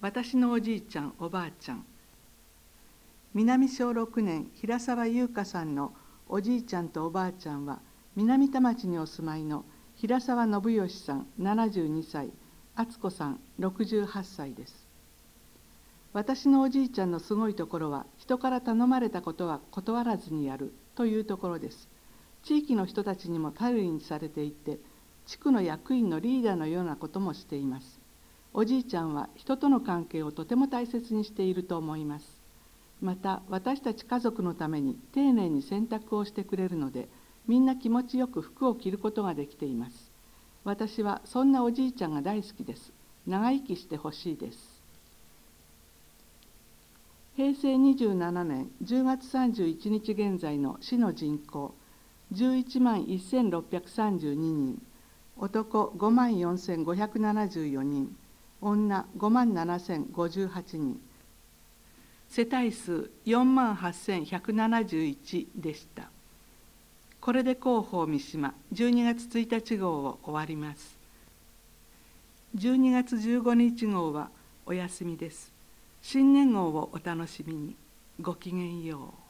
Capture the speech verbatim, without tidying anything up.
私のおじいちゃんおばあちゃん。南小ろくねん平沢優香さんのおじいちゃんとおばあちゃんは、南田町にお住まいの平沢信義さんななじゅうにさい、敦子さんろくじゅうはっさいです。私のおじいちゃんのすごいところは、人から頼まれたことは断らずにやるというところです。地域の人たちにも頼りにされていて、地区の役員のリーダーのようなこともしています。おじいちゃんは人との関係をとても大切にしていると思います。また、私たち家族のために丁寧に洗濯をしてくれるので、みんな気持ちよく服を着ることができています。私はそんなおじいちゃんが大好きです。長生きしてほしいです。へいせいにじゅうななねんじゅうがつさんじゅういちにち現在の市の人口、じゅういちまんせんろっぴゃくさんじゅうににん、男ごまんよんせんごひゃくななじゅうよにん、女ごまんななせんごじゅうはちにん、世帯数よんまんはっせんひゃくななじゅういちでした。これで広報三島じゅうにがつついたち号を終わります。じゅうにがつじゅうごにち号はお休みです。新年号をお楽しみに。ごきげんよう。